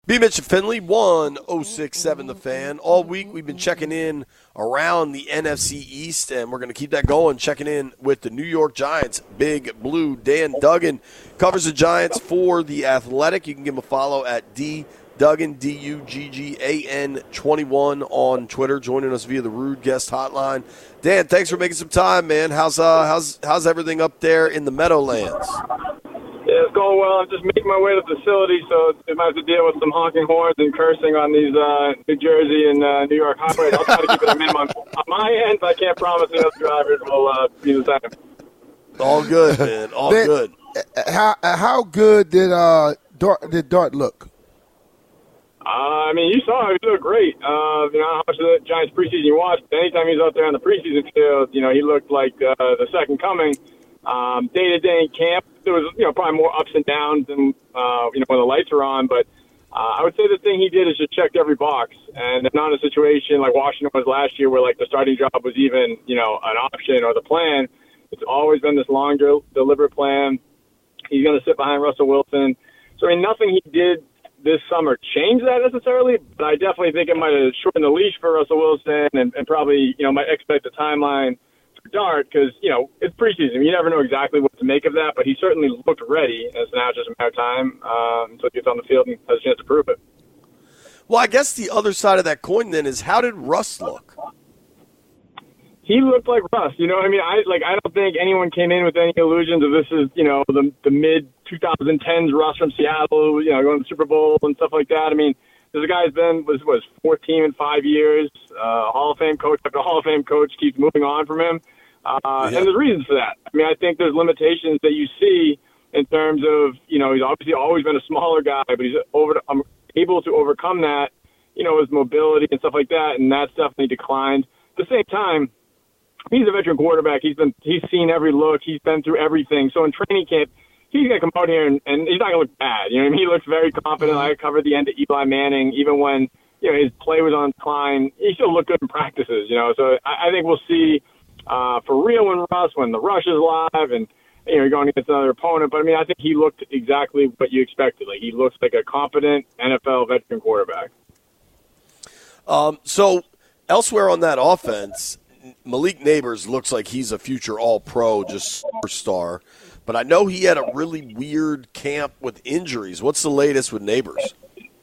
B. Mitch and Finley, 1067 The Fan. All week we've been checking in around the NFC East, and we're going to keep that going, checking in with the New York Giants. Big Blue Dan Duggan covers the Giants for The Athletic. You can give him a follow at Duggan, Duggan 21 on Twitter, joining us via the Rude Guest Hotline. Dan, thanks for making some time, man. How's everything up there in the Meadowlands? Yeah, it's going well. I'm just making my way to the facility, so I might have to deal with some honking horns and cursing on these New Jersey and New York highways. I'll try to keep it a minimum on my end, but I can't promise the other drivers will be the same. All good, man. All good. How good did Dart look? I mean, you saw him. He looked great. You know how much of the Giants preseason you watched. Anytime he was out there on the preseason field, you know, he looked like the second coming. Day-to-day in camp, there was, you know, probably more ups and downs than, you know, when the lights were on. But I would say the thing he did is just checked every box. And not in a situation like Washington was last year where, like, the starting job was even, you know, an option or the plan. It's always been this long, deliberate plan. He's going to sit behind Russell Wilson. So, I mean, nothing he did this summer changed that necessarily, but I definitely think it might have shortened the leash for Russell Wilson and probably, you know, might expect the timeline for Dart because, you know, it's preseason. You never know exactly what to make of that, but he certainly looked ready. It's now just a matter of time until he gets on the field and has a chance to prove it. Well, I guess the other side of that coin then is how did Russ look? He looked like Russ. You know what I mean? I don't think anyone came in with any illusions of this is, you know, the mid-2010s Russ from Seattle, you know, going to the Super Bowl and stuff like that. I mean, this guy's was fourth team in 5 years, Hall of Fame coach after Hall of Fame coach, keeps moving on from him. And there's reasons for that. I mean, I think there's limitations that you see in terms of, you know, he's obviously always been a smaller guy, but he's able to overcome that, you know, his mobility and stuff like that, and that's definitely declined. At the same time, he's a veteran quarterback. He's seen every look. He's been through everything. So in training camp, he's going to come out here and he's not going to look bad. You know what I mean? He looks very confident. I covered the end of Eli Manning. Even when, you know, his play was on decline, he still looked good in practices, you know. So I think we'll see for real when the rush is live and, you know, you're going against another opponent. But, I mean, I think he looked exactly what you expected. Like, he looks like a competent NFL veteran quarterback. So elsewhere on that offense, Malik Neighbors looks like he's a future all-pro, just superstar. But I know he had a really weird camp with injuries. What's the latest with Neighbors?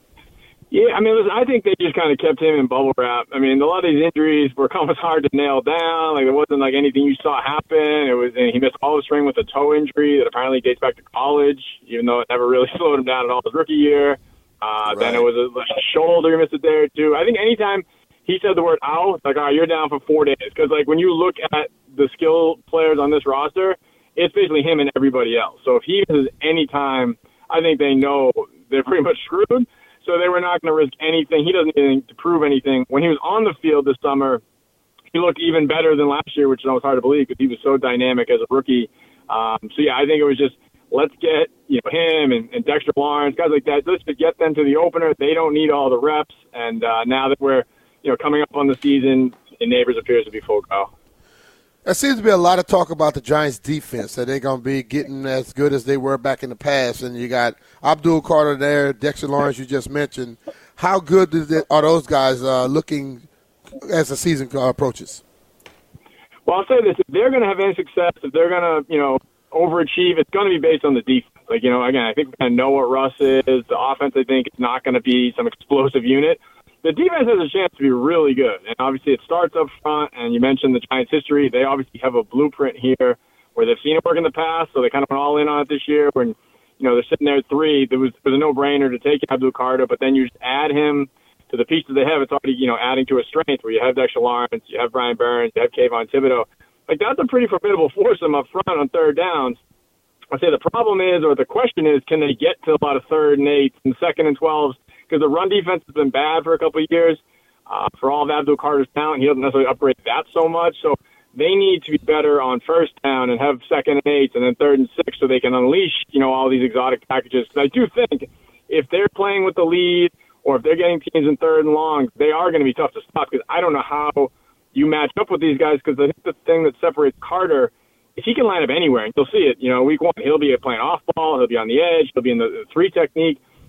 Yeah, I mean, listen, I think they just kind of kept him in bubble wrap. I mean, a lot of these injuries were almost hard to nail down. Like, it wasn't like anything you saw happen. And he missed all the spring with a toe injury that apparently dates back to college, even though it never really slowed him down at all his rookie year. Then it was a shoulder, he missed a day or two. I think anytime he said the word ow, it's like, all right, you're down for 4 days. Because, like, when you look at the skill players on this roster, it's basically him and everybody else. So if he misses any time, I think they know they're pretty much screwed. So they were not going to risk anything. He doesn't need anything to prove anything. When he was on the field this summer, he looked even better than last year, which was hard to believe because he was so dynamic as a rookie. So, yeah, I think it was just let's get him and Dexter Lawrence, guys like that, just to get them to the opener. They don't need all the reps. And now that we're coming up on the season, the Neighbors appears to be full go. There seems to be a lot of talk about the Giants' defense, that they're going to be getting as good as they were back in the past. And you got Abdul Carter there, Dexter Lawrence you just mentioned. How good are those guys looking as the season approaches? Well, I'll say this. If they're going to have any success, if they're going to, overachieve, it's going to be based on the defense. Like, again, I think we kind of know what Russ is. The offense, I think, is not going to be some explosive unit. The defense has a chance to be really good. And obviously it starts up front, and you mentioned the Giants' history. They obviously have a blueprint here where they've seen it work in the past, so they kind of went all in on it this year. When, they're sitting there at 3, there was a no-brainer to take Abdul Carter, but then you just add him to the pieces they have. It's already, adding to a strength where you have Dexter Lawrence, you have Brian Burns, you have Kayvon Thibodeau. Like, that's a pretty formidable foursome up front on third downs. I'd say the problem is, or the question is, can they get to a lot of 3rd and 8s and 2nd and 12s? Because the run defense has been bad for a couple of years. For all of Abdul Carter's talent, he doesn't necessarily upgrade that so much. So they need to be better on 1st down and have 2nd and 8s and then 3rd and 6 so they can unleash, all these exotic packages. Because I do think if they're playing with the lead or if they're getting teams in 3rd and long, they are going to be tough to stop. Because I don't know how you match up with these guys, because I think the thing that separates Carter is he can line up anywhere. And you'll see it, week 1, he'll be playing off ball, he'll be on the edge, he'll be in the 3 technique. So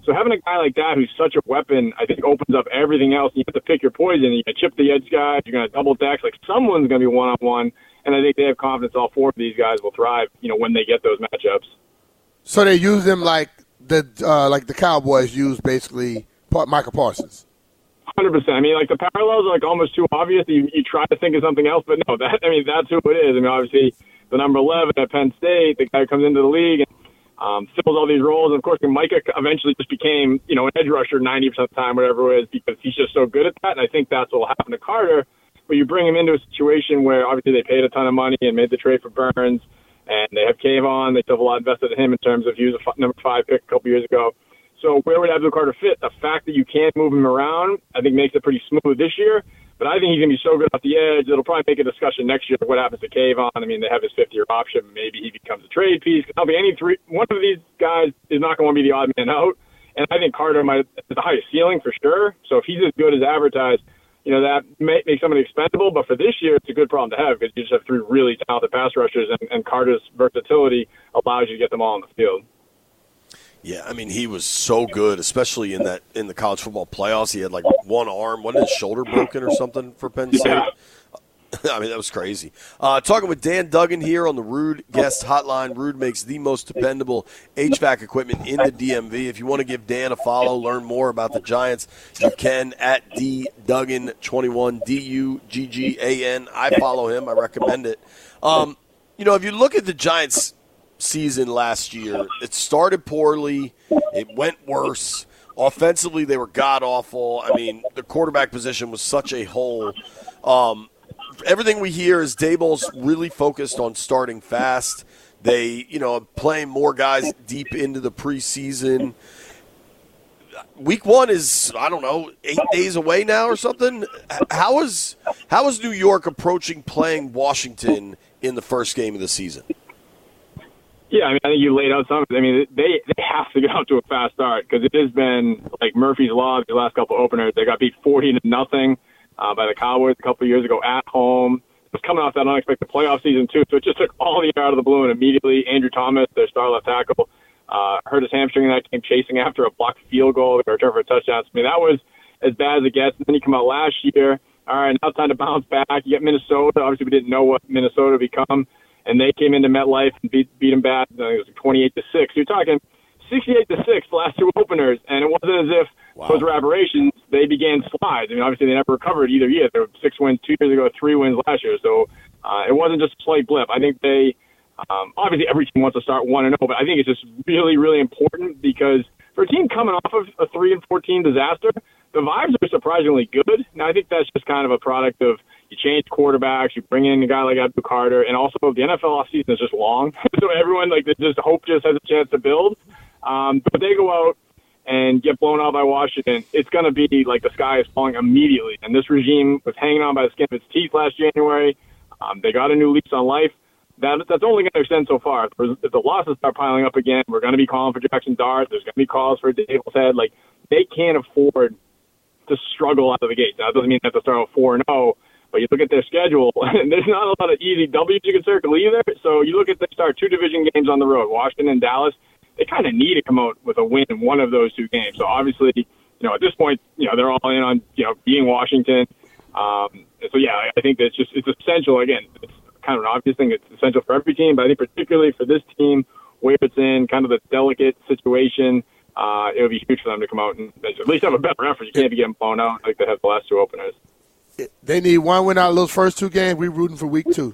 So having a guy like that who's such a weapon, I think opens up everything else. You have to pick your poison. You can chip the edge guys. You're going to double deck. Like someone's going to be one-on-one. And I think they have confidence all four of these guys will thrive, when they get those matchups. So they use them like the Cowboys use basically Michael Parsons. 100%. I mean, like the parallels are like almost too obvious. You try to think of something else, but no, that's who it is. I mean, obviously the number 11 at Penn State, the guy who comes into the league and fills all these roles. And of course, Micah eventually just became, an edge rusher 90% of the time, whatever it is, because he's just so good at that. And I think that's what will happen to Carter. But you bring him into a situation where obviously they paid a ton of money and made the trade for Burns, and they have Kayvon. They still have a lot invested in him in terms of he was a number 5 pick a couple years ago. So where would Abdul Carter fit? The fact that you can't move him around, I think, makes it pretty smooth this year. But I think he's going to be so good off the edge, it'll probably make a discussion next year of what happens to Kayvon. I mean, they have his 5th-year option. Maybe he becomes a trade piece. I'll be one of these guys is not going to be the odd man out. And I think Carter might have the highest ceiling for sure. So if he's as good as advertised, that may make somebody expendable. But for this year, it's a good problem to have because you just have 3 really talented pass rushers, and Carter's versatility allows you to get them all on the field. Yeah, I mean, he was so good, especially in the college football playoffs. He had like one arm, wasn't his shoulder broken or something for Penn State? Yeah. I mean, that was crazy. Talking with Dan Duggan here on the Ruud Guest Hotline. Ruud makes the most dependable HVAC equipment in the DMV. If you want to give Dan a follow, learn more about the Giants, you can at DDuggan21, DUGGAN. I follow him. I recommend it. If you look at the Giants' season last year, it started poorly. It went worse. Offensively, they were god-awful. I mean, the quarterback position was such a hole. Everything we hear is Daboll's really focused on starting fast. They, playing more guys deep into the preseason. Week 1 is, 8 days away now or something. How is New York approaching playing Washington in the first game of the season? Yeah, I think you laid out something. I mean, they have to get out to a fast start because it has been like Murphy's Law the last couple openers. They got beat 40-0 by the Cowboys a couple of years ago at home. It was coming off that unexpected playoff season, too, so it just took all the air out of the balloon immediately. Andrew Thomas, their star left tackle, hurt his hamstring in that game chasing after a blocked field goal. They returned for a touchdown. I mean, that was as bad as it gets. And then you come out last year. All right, now it's time to bounce back. You get Minnesota. Obviously, we didn't know what Minnesota would become. And they came into MetLife and beat them bad. It was 28-6. You're talking 68-6 the last 2 openers, and it wasn't as if those were aberrations. They began slides. I mean, obviously they never recovered either year. There were 6 wins 2 years ago, 3 wins last year. So it wasn't just a slight blip. I think they obviously every team wants to start 1-0, but I think it's just really, really important because for a team coming off of a 3-14 disaster, the vibes are surprisingly good. Now I think that's just kind of a product of you change quarterbacks, you bring in a guy like Abdul Carter, and also the NFL offseason is just long. So everyone, hope just has a chance to build. But they go out and get blown out by Washington, it's going to be like the sky is falling immediately. And this regime was hanging on by the skin of its teeth last January. They got a new lease on life. That's only going to extend so far. If the losses start piling up again, we're going to be calling for Jackson Dart. There's going to be calls for Daboll's head. Like, they can't afford to struggle out of the gate. Now, it doesn't mean they have to start with 4-0. But you look at their schedule, and there's not a lot of easy W's you can circle either. So you look at they start 2 division games on the road, Washington and Dallas. They kind of need to come out with a win in one of those 2 games. So obviously, at this point, they're all in on, being Washington. So yeah, I think it's essential. Again, it's kind of an obvious thing. It's essential for every team, but I think particularly for this team, where it's in kind of the delicate situation, it would be huge for them to come out and at least have a better effort. You can't be getting blown out like they have the last 2 openers. They need one win out of those first 2 games. We're rooting for week 2.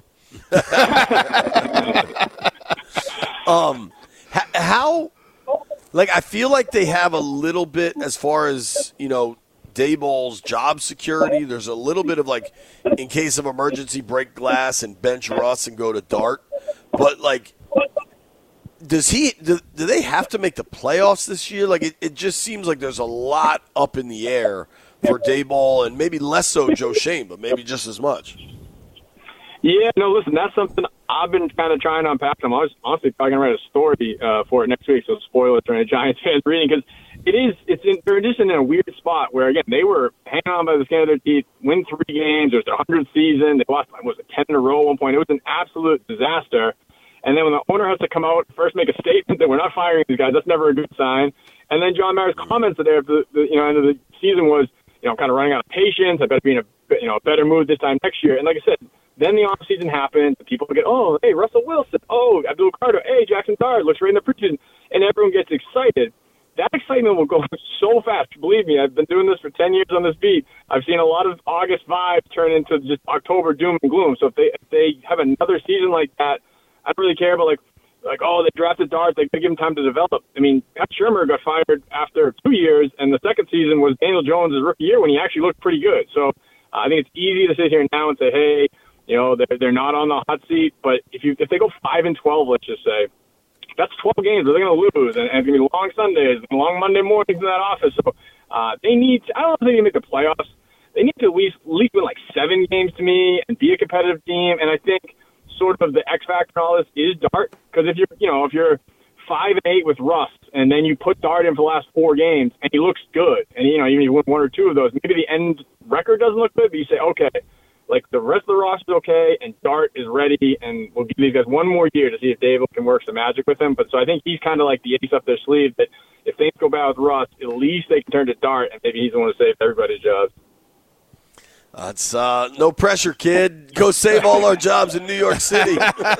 How I feel like they have a little bit as far as, Daboll's job security. There's a little bit of in case of emergency, break glass and bench Russ and go to Dart. But do they have to make the playoffs this year? It just seems like there's a lot up in the air for Daboll and maybe less so Joe Schoen, but maybe just as much. Yeah, no, listen, that's something I've been kind of trying to unpack. I'm honestly probably going to write a story for it next week, so spoilers for any Giants fans reading, because they're just in a weird spot where, again, they were hanging on by the skin of their teeth, win 3 games, it was their 100th season, they lost, 10 in a row at one point. It was an absolute disaster. And then when the owner has to come out, first make a statement that we're not firing these guys, that's never a good sign. And then John Mara's comments there at the end of the season was, kind of running out of patience. I better be in a better mood this time next year. And like I said, then the offseason happens. People get, oh, hey, Russell Wilson. Oh, Abdul Carter. Hey, Jackson Dart looks right in the preseason. And everyone gets excited. That excitement will go so fast. Believe me, I've been doing this for 10 years on this beat. I've seen a lot of August vibes turn into just October doom and gloom. So if they have another season like that, I don't really care about like, oh, they drafted Dart. They got to give him time to develop. I mean, Pat Shermer got fired after 2 years, and the second season was Daniel Jones' rookie year when he actually looked pretty good. So I think it's easy to sit here now and say, hey, they're not on the hot seat. But if they go 5-12, let's just say, that's 12 games that they're going to lose, and it's going to be long Sundays, and long Monday mornings in that office. So they need – I don't know if they can make the playoffs. They need to at least win like 7 games to me and be a competitive team. And I think sort of the X factor in all this is Dart, because if you're 5-8 with Russ, and then you put Dart in for the last 4 games, and he looks good, and even if you win 1 or 2 of those, maybe the end record doesn't look good, but you say, okay, like the rest of the roster is okay, and Dart is ready, and we'll give these guys 1 more year to see if David can work some magic with him. But so I think he's kind of like the ace up their sleeve that if things go bad with Russ, at least they can turn to Dart, and maybe he's the one to save everybody's jobs. It's no pressure, kid. Go save all our jobs in New York City.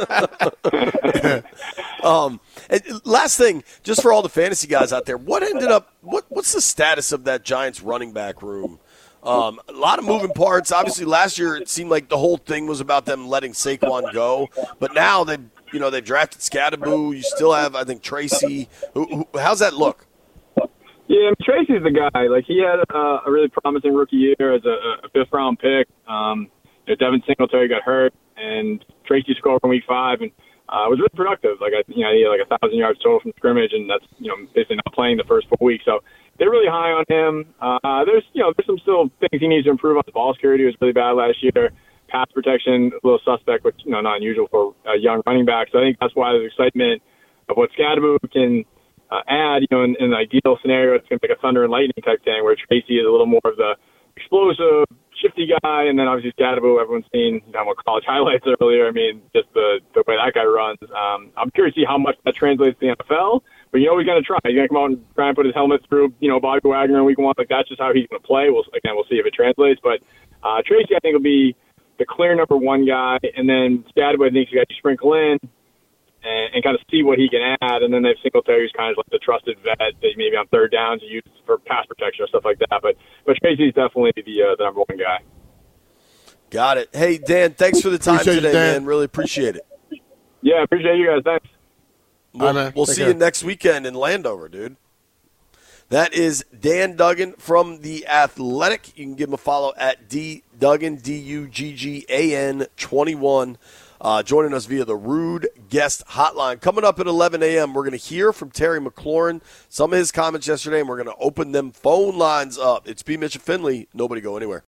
And last thing, just for all the fantasy guys out there, what's the status of that Giants running back room? A lot of moving parts. Obviously, last year it seemed like the whole thing was about them letting Saquon go, but now they've drafted Scadaboo. You still have, I think, Tracy. How's that look? Yeah, Tracy's the guy. Like, he had a really promising rookie year as a 5th-round pick. Devin Singletary got hurt, and Tracy scored in week 5, and was really productive. Like, he had like 1,000 yards total from scrimmage, and that's basically not playing the first 4 weeks. So they're really high on him. There's some still things he needs to improve on. His ball security was really bad last year. Pass protection, a little suspect, which not unusual for a young running back. So I think that's why there's excitement of what Scadaboo can add. In an ideal scenario, it's going to be like a thunder and lightning type thing, where Tracy is a little more of the explosive, shifty guy, and then obviously Scadaboo, everyone's seen more college highlights earlier. I mean, just the way that guy runs. I'm curious to see how much that translates to the NFL. But he's going to try. He's going to come out and try and put his helmet through, Bobby Wagner in week 1. Like, that's just how he's going to play. We'll see if it translates. But Tracy, I think, will be the clear number 1 guy. And then Scadaboo, I think, you got to sprinkle in and kind of see what he can add. And then they have Singletary, who's kind of like the trusted vet that maybe on third downs you use for pass protection or stuff like that. But Tracy's definitely the number 1 guy. Got it. Hey, Dan, thanks for the time Appreciate today, you, Dan. man. Really appreciate it. Yeah, appreciate you guys. Thanks. We'll see you next weekend in Landover, dude. That is Dan Duggan from The Athletic. You can give him a follow at dduggan, DUGGAN 21. Joining us via the Rude Guest Hotline. Coming up at 11 a.m., we're going to hear from Terry McLaurin, some of his comments yesterday, and we're going to open them phone lines up. It's B. Mitch and Finley. Nobody go anywhere.